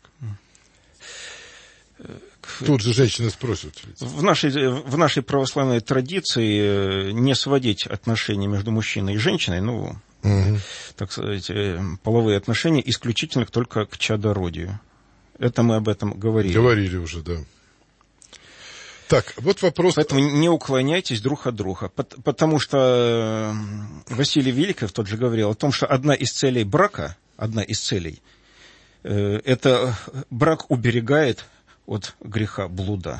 Тут же женщины спросят. В нашей православной традиции не сводить отношения между мужчиной и женщиной, так сказать, половые отношения исключительно только к чадородию. Это мы об этом говорили. Говорили уже, да. Так, вот вопрос... Поэтому не уклоняйтесь друг от друга, потому что Василий Великий тот же говорил о том, что одна из целей брака, это брак уберегает от греха блуда.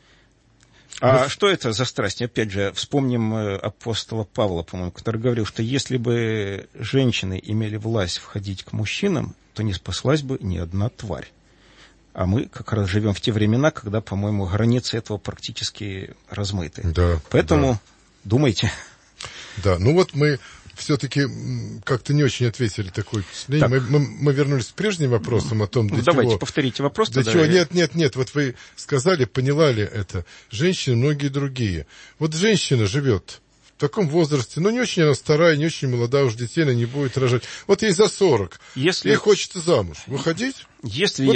А что это за страсть? Опять же, вспомним апостола Павла, по-моему, который говорил, что если бы женщины имели власть входить к мужчинам, то не спаслась бы ни одна тварь. А мы как раз живем в те времена, когда, по-моему, границы этого практически размыты. Да, поэтому думайте. Да, мы все-таки как-то не очень ответили такое впечатление. Мы вернулись к прежним вопросам о том, для чего... Давайте повторите вопрос. Для чего? Нет. Вот вы сказали, поняла ли это. Женщины, многие другие. Вот женщина живет в таком возрасте, не очень она старая, не очень молодая, уж детей она не будет рожать. Вот ей за 40. Ей хочется замуж. Выходить? Если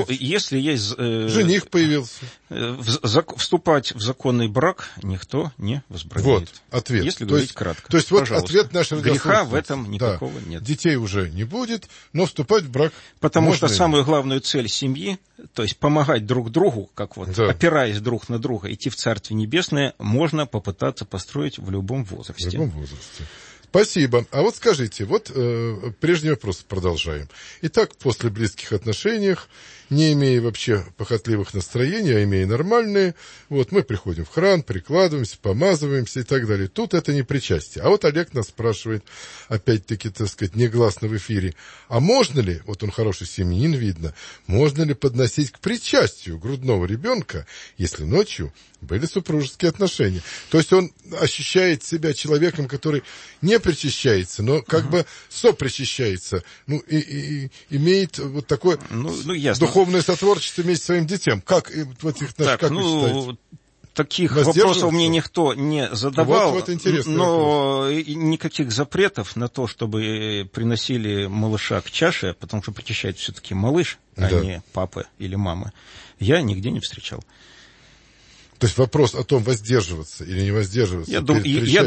есть жених появился. Вступать в законный брак никто не возбраняет. Вот, ответ. Если говорить кратко. То есть ответ наш греха в этом никакого нет. Детей уже не будет, но вступать в брак потому что самую главную цель семьи, то есть помогать друг другу, опираясь друг на друга, идти в Царствие Небесное, можно попытаться построить в любом возрасте. В любом возрасте. Спасибо. А вот скажите, прежний вопрос продолжаем. Итак, после близких отношений, не имея вообще похотливых настроений, а имея нормальные, мы приходим в храм, прикладываемся, помазываемся и так далее. Тут это не причастие. А вот Олег нас спрашивает, опять-таки, так сказать, негласно в эфире, а можно ли, он хороший семьянин, видно, можно ли подносить к причастию грудного ребенка, если ночью были супружеские отношения? То есть он ощущает себя человеком, который не причащается, но как бы сопричащается, и имеет вот такое духовное сотворчество вместе с своим детям. Как в этих как считаете? Таких вопросов мне никто не задавал, но вопрос. Никаких запретов на то, чтобы приносили малыша к чаше, потому что причащает все-таки малыш, а не папа или мама, я нигде не встречал. То есть вопрос о том, воздерживаться или не воздерживаться я думаю,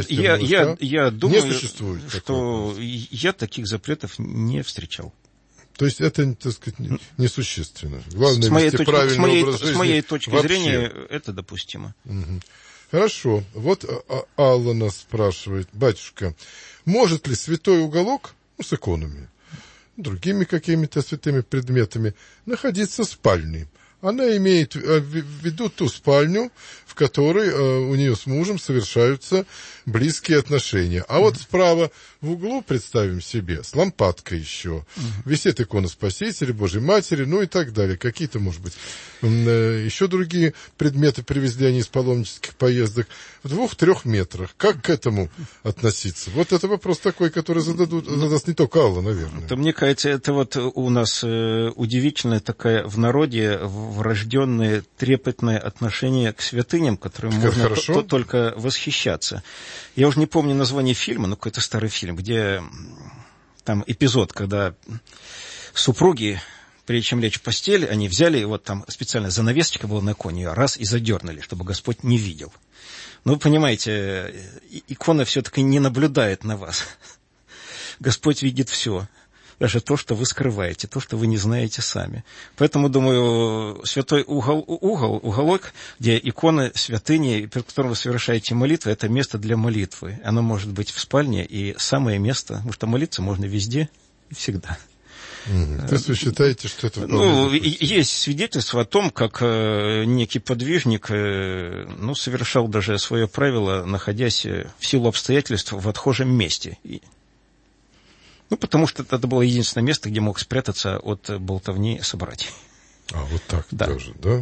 не существует, что я таких запретов не встречал. То есть это, так сказать, несущественно. Главное, вести правильный образ жизни. С моей точки зрения, это допустимо. Угу. Хорошо. Вот Алла нас спрашивает. Батюшка, может ли святой уголок, с иконами, другими какими-то святыми предметами, находиться в спальне? Она имеет в виду ту спальню, в которой у нее с мужем совершаются близкие отношения. А вот справа в углу, представим себе, с лампадкой еще, висит икона Спасителя, Божьей Матери, ну и так далее. Какие-то, может быть, еще другие предметы привезли они из паломнических поездок в 2-3 метрах. Как к этому относиться? Вот это вопрос такой, который задаст не только Алла, наверное. Это, мне кажется, это вот у нас удивительная такая в народе врожденное трепетное отношение к святыням, которым можно только восхищаться. Я уже не помню название фильма, но какой-то старый фильм, где там эпизод, когда супруги, прежде чем лечь в постель, они взяли, вот там специально занавесочка была на иконе, ее раз и задернули, чтобы Господь не видел. Ну, вы понимаете, икона все-таки не наблюдает на вас. Господь видит все. Даже то, что вы скрываете, то, что вы не знаете сами. Поэтому, думаю, святой уголок, где иконы, святыни, перед которым вы совершаете молитву, это место для молитвы. Оно может быть в спальне, и самое место, потому что молиться можно везде и всегда. То есть вы считаете, что это... Есть свидетельство о том, как некий подвижник совершал даже свое правило, находясь в силу обстоятельств в отхожем месте. Потому что это было единственное место, где мог спрятаться от болтовни собратьев. Вот так тоже, да?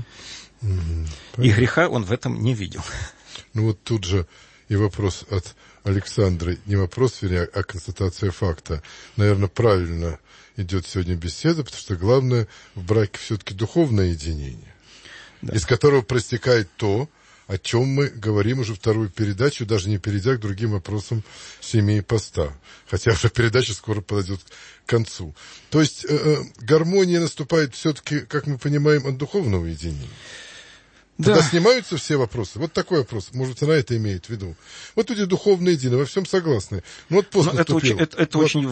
И греха он в этом не видел. Вот тут же и вопрос от Александра. Не вопрос, вернее, а констатация факта. Наверное, правильно идет сегодня беседа, потому что главное в браке все-таки духовное единение, из которого проистекает то, о чем мы говорим уже вторую передачу, даже не перейдя к другим вопросам семьи и поста. Хотя уже передача скоро подойдет к концу. То есть гармония наступает все-таки, как мы понимаем, от духовного единения. Тогда снимаются все вопросы. Вот такой вопрос. Может, она это имеет в виду. Вот люди духовно едины, во всем согласны. Пост наступил. Это очень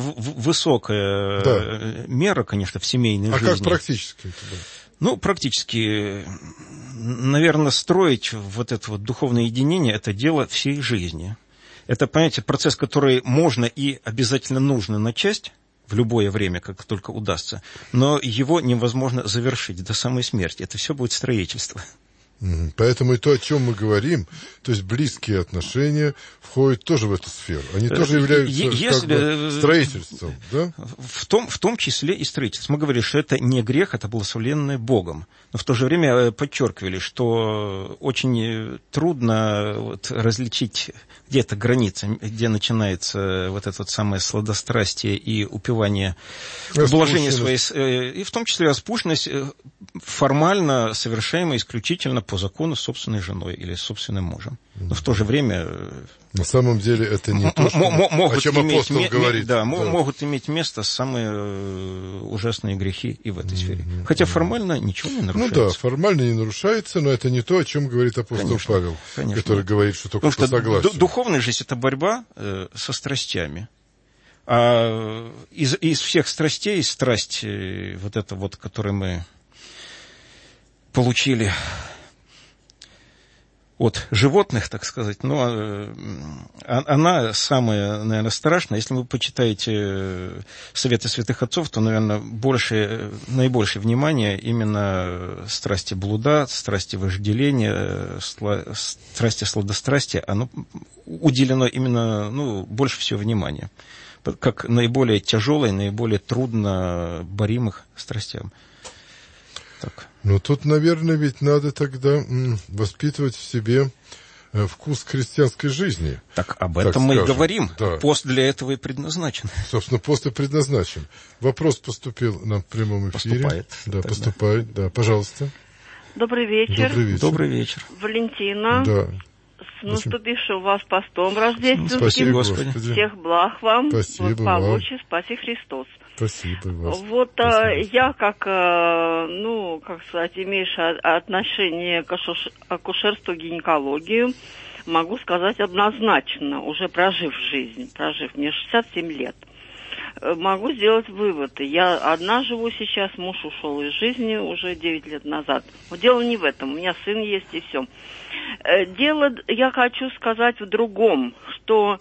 высокая мера, конечно, в семейной жизни. А как практически это было? Практически, наверное, строить вот это вот духовное единение – это дело всей жизни. Это, понимаете, процесс, который можно и обязательно нужно начать в любое время, как только удастся, но его невозможно завершить до самой смерти. Это все будет строительство. Поэтому и то, о чем мы говорим, то есть близкие отношения, входят тоже в эту сферу. Они тоже являются строительством, да? В том числе и строительством. Мы говорили, что это не грех, это благословенное Богом. Но в то же время подчеркивали, что очень трудно различить где-то граница, где начинается вот это вот самое сладострастие и упивание, блажение своей, и в том числе распущенность, формально совершаемая исключительно по закону с собственной женой или с собственным мужем. Но в то же время... На самом деле это не то, о чем апостол говорит. Могут иметь место самые ужасные грехи и в этой сфере. Хотя формально ничего не нарушается. Формально не нарушается, но это не то, о чем говорит апостол Павел, который говорит, что только по согласию. Духовная жизнь – это борьба со страстями. А из всех страстей, страсть вот эта вот, которую мы получили от животных, так сказать, но она самая, наверное, страшная. Если вы почитаете советы святых отцов, то, наверное, наибольшее внимание именно страсти блуда, страсти вожделения, страсти сладострастия, оно уделено именно, больше всего внимания, как наиболее тяжелой, наиболее трудно боримых страстям. Так. Тут, наверное, ведь надо тогда воспитывать в себе вкус христианской жизни. Так об этом мы и говорим. Да. Пост для этого и предназначен. Собственно, пост и предназначен. Вопрос поступил на прямом эфире. Поступает. Да, пожалуйста. Добрый вечер. Добрый вечер. Валентина. Да. С наступившим вас постом рождественским. Спасибо, Господи. Всех благ вам. Спасибо благополучия, спаси Христос. Спасибо вас. Я, как имеющая отношение к акушерству, гинекологию, могу сказать однозначно, уже прожив мне 67 лет, могу сделать выводы. Я одна живу сейчас, муж ушел из жизни уже 9 лет назад. Но дело не в этом, у меня сын есть и все. Дело, я хочу сказать, в другом, что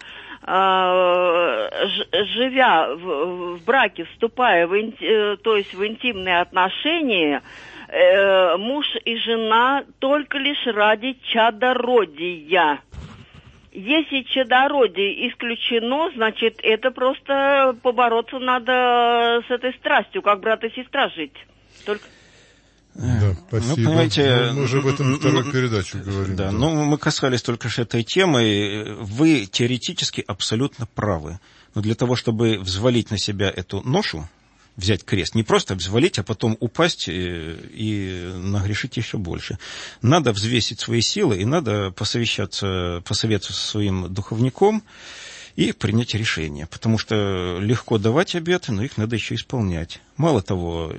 живя в браке, вступая то есть в интимные отношения, муж и жена только лишь ради чадородия. Если чадородие исключено, значит, это просто побороться надо с этой страстью, как брат и сестра жить. Только... Да, спасибо. Ну, понимаете, мы уже об этом вторую передачу говорим. Да, но мы касались только что этой темы. Вы теоретически абсолютно правы. Но для того, чтобы взвалить на себя эту ношу, взять крест, не просто взвалить, а потом упасть и нагрешить еще больше. Надо взвесить свои силы, и надо посоветоваться со своим духовником и принять решение. Потому что легко давать обеты, но их надо еще исполнять. Мало того,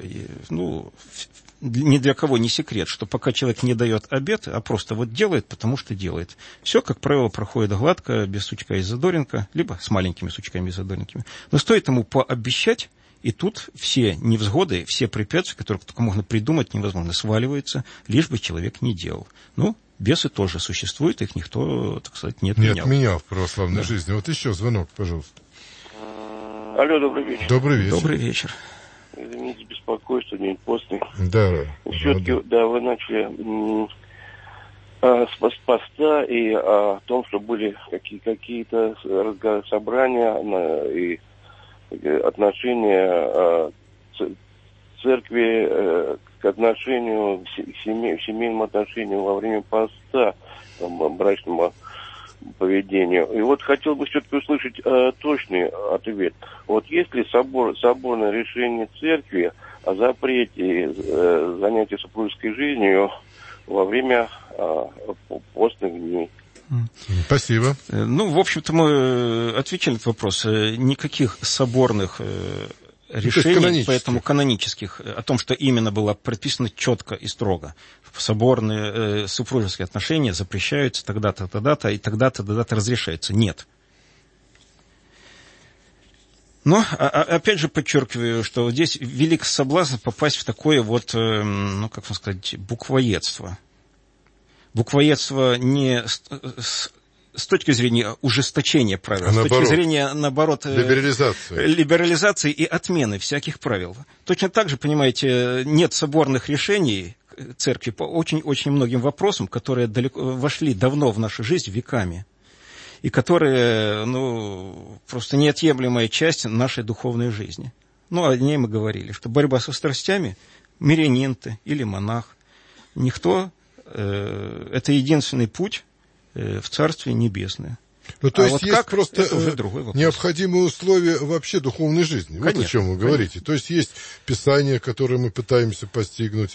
ни для кого не секрет, что пока человек не дает обет, а просто вот делает, потому что делает. Все, как правило, проходит гладко, без сучка и задоринка, либо с маленькими сучками и задоринками. Но стоит ему пообещать, и тут все невзгоды, все препятствия, которые только можно придумать, невозможно, сваливаются, лишь бы человек не делал. Ну, бесы тоже существуют, их никто, так сказать, не отменял. Не отменял в православной жизни. Вот еще звонок, пожалуйста. Алло, добрый вечер. Добрый вечер. Добрый вечер. Извините, беспокойство, день постный. Да. Все-таки, да, вы начали с поста и о том, что были какие-то собрания и отношения церкви к отношению, к семейным отношениям во время поста, брачному поведению. И вот хотел бы все-таки услышать точный ответ. Вот есть ли соборное решение церкви о запрете занятия супружеской жизнью во время постных дней? Спасибо. Ну, в общем-то, мы отвечали на этот вопрос. Никаких соборных решений, поэтому канонических, о том, что именно было прописано четко и строго. Соборные супружеские отношения запрещаются тогда-то, тогда-то, и тогда-то, тогда-то разрешается. Нет. Но, опять же, подчеркиваю, что здесь велик соблазн попасть в такое вот, как вам сказать, буквоедство. Буквоедство не с точки зрения ужесточения правил, с точки зрения, наоборот, либерализации и отмены всяких правил. Точно так же, понимаете, нет соборных решений церкви по очень-очень многим вопросам, которые вошли давно в нашу жизнь веками, и которые, просто неотъемлемая часть нашей духовной жизни. О ней мы говорили, что борьба со страстями, мирянин ты или монах, никто, это единственный путь в Царствие Небесное. То есть есть просто необходимые условия вообще духовной жизни. Конечно, вот о чем вы говорите. То есть есть Писание, которое мы пытаемся постигнуть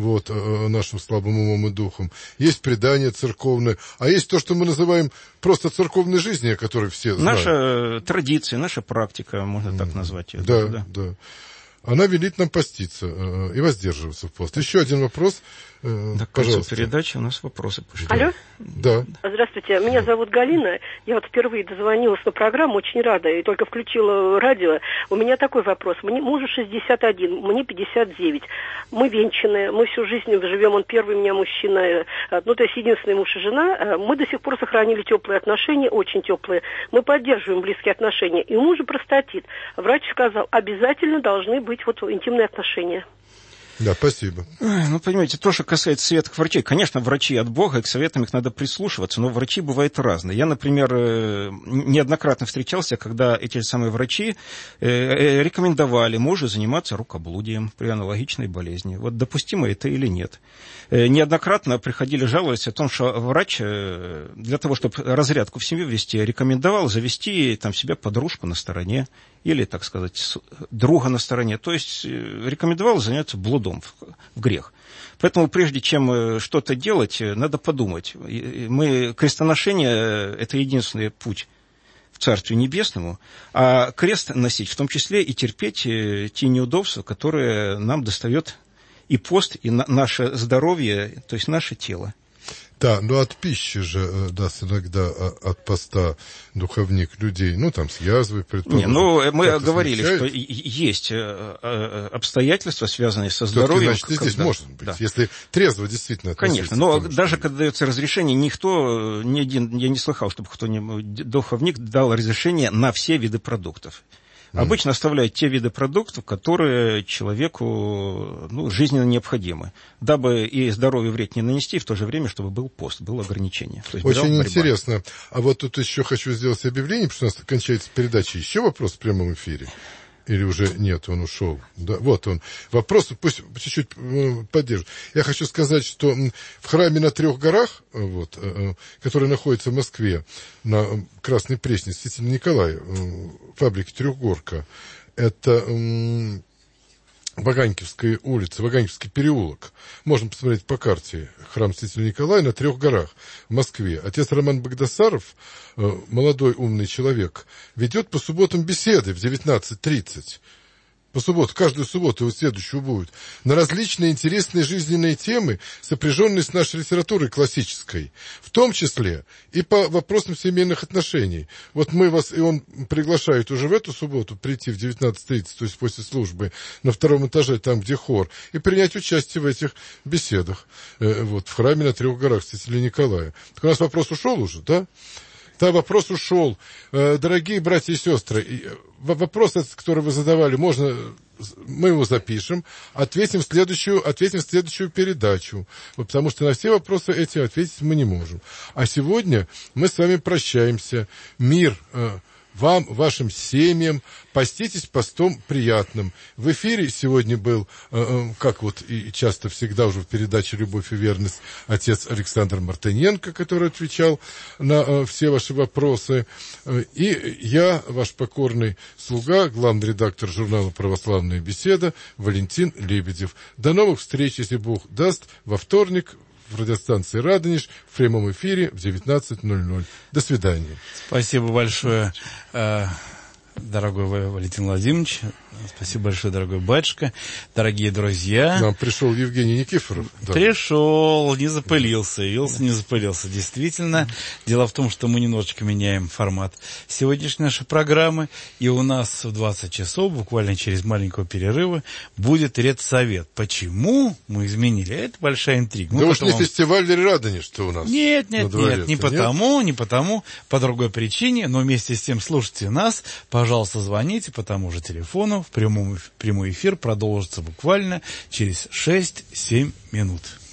нашим слабым умом и духом. Есть предание церковное. А есть то, что мы называем просто церковной жизнью, о которой все знают. Наша традиция, наша практика, можно так назвать ее. Да. Она велит нам поститься и воздерживаться в пост. Еще один вопрос. Пожалуйста. Передача, у нас вопросы пошли. Алло? Да. Здравствуйте, меня зовут Галина. Я впервые дозвонилась на программу, очень рада, и только включила радио. У меня такой вопрос. Мужу 61, мне 59. Мы венчаны, мы всю жизнь живем, он первый у меня мужчина, то есть единственный муж и жена. Мы до сих пор сохранили теплые отношения, очень теплые. Мы поддерживаем близкие отношения. И у мужа простатит. Врач сказал, обязательно должны быть интимные отношения. Да, спасибо. Понимаете, то, что касается советов врачей, конечно, врачи от Бога, и к советам их надо прислушиваться, но врачи бывают разные. Я, например, неоднократно встречался, когда эти самые врачи рекомендовали мужу заниматься рукоблудием при аналогичной болезни. Вот допустимо это или нет. Неоднократно приходили жаловаться о том, что врач для того, чтобы разрядку в семью ввести, рекомендовал завести себе подружку на стороне или, так сказать, друга на стороне. То есть рекомендовал заняться блудом в грех. Поэтому прежде чем что-то делать, надо подумать. Крестоношение – это единственный путь в Царствию Небесному, а крест носить, в том числе и терпеть те неудобства, которые нам достает и пост, и наше здоровье, то есть наше тело. Да, но от пищи же даст иногда от поста духовник людей, ну, там, с язвой, предположим. Мы говорили, что есть обстоятельства, связанные со здоровьем. Значит, здесь может быть, если трезво действительно относиться. Конечно, но даже когда дается разрешение, никто, я не слыхал, чтобы кто-нибудь, духовник дал разрешение на все виды продуктов. Обычно оставляют те виды продуктов, которые человеку жизненно необходимы, дабы и здоровью вред не нанести, и в то же время, чтобы был пост, было ограничение. То есть очень интересно. А вот тут еще хочу сделать объявление, потому что у нас кончается передача. Еще вопрос в прямом эфире? Или уже нет, он ушел? Да, вот он. Вопрос, пусть чуть-чуть поддержит. Я хочу сказать, что в храме на 3 горах, вот, который находится в Москве, на Красной Пресне, святителя Николая, фабрики «Трехгорка», это Ваганьковская улица, Ваганьковский переулок. Можно посмотреть по карте. Храм святителя Николая на 3 горах в Москве. Отец Роман Багдасаров, молодой умный человек, ведет по субботам беседы в 19:30. По субботу, каждую субботу, вот следующую будет, на различные интересные жизненные темы, сопряженные с нашей литературой классической, в том числе и по вопросам семейных отношений. Вот мы вас, и он приглашает уже в эту субботу прийти в 19:30, то есть после службы, на 2 этаже, там, где хор, и принять участие в этих беседах, вот, в храме на 3 горах святителя Николая. Так у нас вопрос ушел уже, да? Да, вопрос ушел. Дорогие братья и сестры, вопрос, который вы задавали, мы его запишем, ответим в следующую передачу, потому что на все вопросы эти ответить мы не можем. А сегодня мы с вами прощаемся. Мир вам, вашим семьям, поститесь постом приятным. В эфире сегодня был, как вот и часто всегда уже в передаче «Любовь и верность», отец Александр Мартыненко, который отвечал на все ваши вопросы. И я, ваш покорный слуга, главный редактор журнала «Православная беседа» Валентин Лебедев. До новых встреч, если Бог даст, во вторник в радиостанции «Радонеж» в прямом эфире в 19:00. До свидания. Спасибо большое, дорогой Валентин Владимирович. Спасибо большое, дорогой батюшка. Дорогие друзья. К нам пришел Евгений Никифоров. Да. Пришел, не запылился, явился, не запылился. Действительно. Дело в том, что мы немножечко меняем формат сегодняшней нашей программы. И у нас в 20 часов, буквально через маленького перерыва, будет редсовет. Почему мы изменили? Это большая интрига. Да уж не фестиваль Радонеж, что у нас. Нет, не потому, по другой причине. Но вместе с тем слушайте нас. Пожалуйста, звоните по тому же телефону. Прямой эфир продолжится буквально через 6-7 минут.